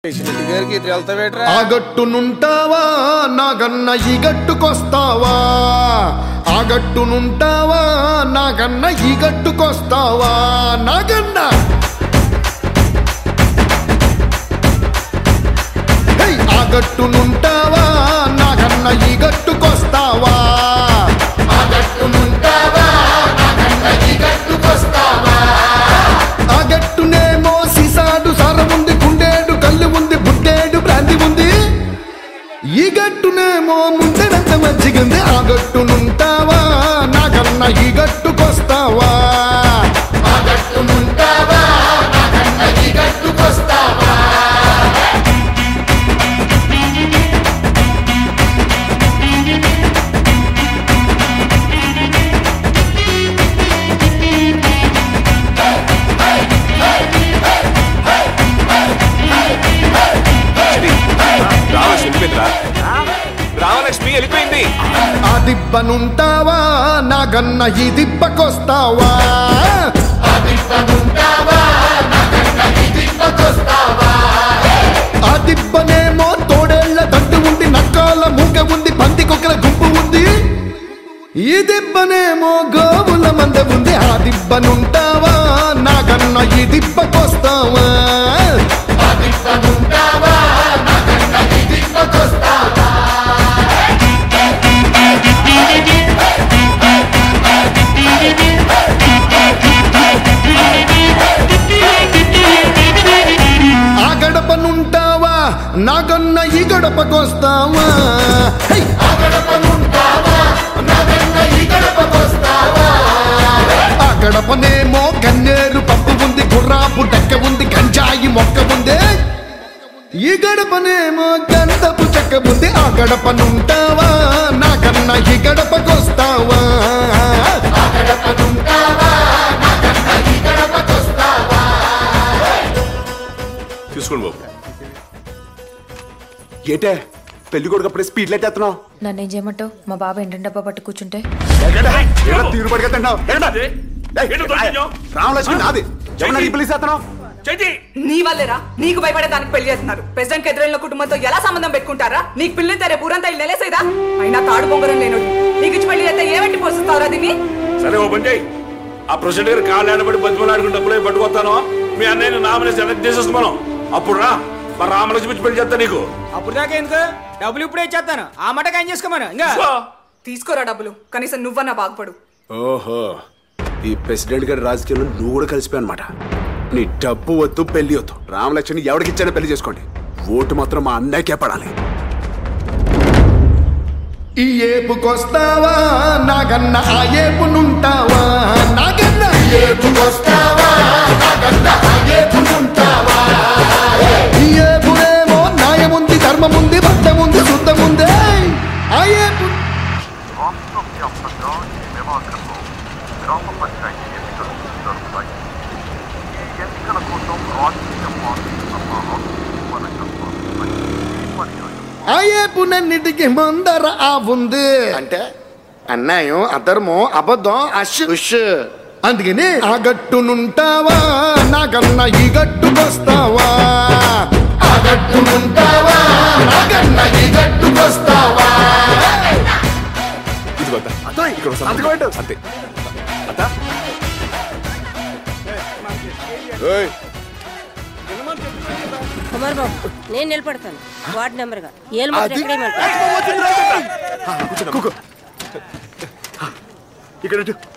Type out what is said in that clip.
ఆ గట్టునుంటావా నాగన్న ఈ గట్టుకొస్తావా, ఆ గట్టునుంటావా నాగన్న ఈ గట్టుకొస్తావా నాగన్న. ఆ గట్టునుంటావా నాగన్న ఈ గట్టుకొస్తావా, ఆ గట్టునుంటావా నాగన్న ఈ గట్టుకొస్తావా. ఆ గట్టునేమో సీసాడు సారం ఉంది, గుండేడు కళ్ళు ఉంది, బుడ్డేడు బ్రాంతి ఉంది. ఈ గట్టునేమో ముందడంత మంచిగుంది. ఆ గట్టునుంటావా నాగన్న ఈ గట్టుకొస్తావా, ఆ గట్టునుంటావా నాగన్న ఈ గట్టుకొస్తావా. రామలక్ష్మి వెళ్ళిపోయింది. ఆ దిబ్బనుంటావా నాగన్న ఈ దిబ్బకొస్తావా, ఆ దిబ్బనుంటావా నాగన్న ఈ దిబ్బకొస్తావా. ఆ దిబ్బనేమో తోడేళ్ల దండు ఉంది, నక్కాల మూగ ఉంది, పందికొకల గుంపు ఉంది. ఈ దిబ్బనేమో గోవుల మంద ఉంది. ఆ దిబ్బనుంటావా నాగన్న ఈ దిబ్బకొస్తావా, ఆ దిబ్బనుంటావా నాగన్న ఈ దిబ్బకొస్తావా. ఆ గడపనుంటావా నాగన్న ఈ గడపకొస్తావా, ఆ గడపనుంటావా నాగన్న ఈ గడపకొస్తావా. ఆ గడపనేమో గన్నేరు పప్పు ఉంది, గుర్రాపు డక్క ఉంది, గంజాయి మొక్క ఉంది. ఈ గడపనేమో గంధపు చెక్క ఉంది. ఆ గడపనుంటావా నాగన్న ఈ గడపకొస్తావా, ఆ గడపనుంటావా నాగన్న ఈ గడపకొస్తావా. చూసుకోండి బాబు. ఏటే పెళ్లి కొడుకు అప్పుడే స్పీడ్ లైట్ ఎత్తున్నావు. నన్ను ఏం చేయమంటావు? మా బాబా ఎండ డబ్బా పట్టు కూర్చుంటే తీరు పడికెత్తున్నావు. రామలక్ష్మి నాది, ఎవరు పెళ్లి చేస్తున్నావు? నీ వల్లేరా నీకు భయపడే దానికి పెళ్లి చేస్తున్నారు. ప్రెసిడెంట్ ఎదురైన కుటుంబంతో ఎలా సంబంధం పెట్టుకుంటారా? నీకు పిల్లి తెరే పూరంతా ఇల్లు నెలేసేదా? అయినా తాడు పొంగరం లేనుడు నీకు ఇచ్చి పెళ్లి చేస్తే ఏమిటి పోషిస్తావురా దీన్ని? సరే ఓ పని చేయి, ఆ ప్రెసిడెంట్ గారు కాళ్ళు ఆడబడి బతిమలాడుకుని డబ్బులు పట్టుకొస్తాను. మీ అన్నయ్యని నామినేషన్ సెలెక్ట్ చేసేస్తున్నాను. అప్పుడు రా మా రామలక్ష్మి ఇచ్చి పెళ్లి చేస్తా నీకు. అప్పుడు దాకా ఎందుకు? డబ్బులు ఇప్పుడే ఇచ్చేస్తాను. ఆ మాట ఏం చేసుకోమను. ఇంకా తీసుకోరా డబ్బులు, కనీసం నువ్వన్నా బాగుపడు. ఓహో, ఈ ప్రెసిడెంట్ గారి రాజకీయంలో నువ్వు కూడా కలిసిపోయి అనమాట. నీ డబ్బు వద్దు, పెళ్లి వద్దు. రామలక్ష్మిని ఎవరికిచ్చానో పెళ్లి చేసుకోండి. ఓటు మాత్రం మా అన్నయ్యకే పడాలి. ఈ ఏపుకొస్తావా నాగన్న ఆ ఏపునుంటావా, నాగన్న ఏపుకొస్తావా నాగన్న ఆ ఏపునుంటావా. ఈ ఏపునేమో న్యాయముంది, ధర్మముంది, భక్తముంది, శుద్ధముంది. ఆ ఏపు ఆ ఏపునన్నిటికి ముందర ఆ ఉంది. అంటే అన్యాయం, అధర్మం, అబద్ధం, అష్. అందుకని ఆ గట్టునుంటావా నాగన్న ఈ గట్టుకొస్తావా, ఆ గట్టునుంటావా నాగన్న ఈ గట్టుకొస్తావా. అంతే. కుమార్ బాబు, నేను నిలబడతాను వార్డు నెంబర్ గా. ఇక్కడ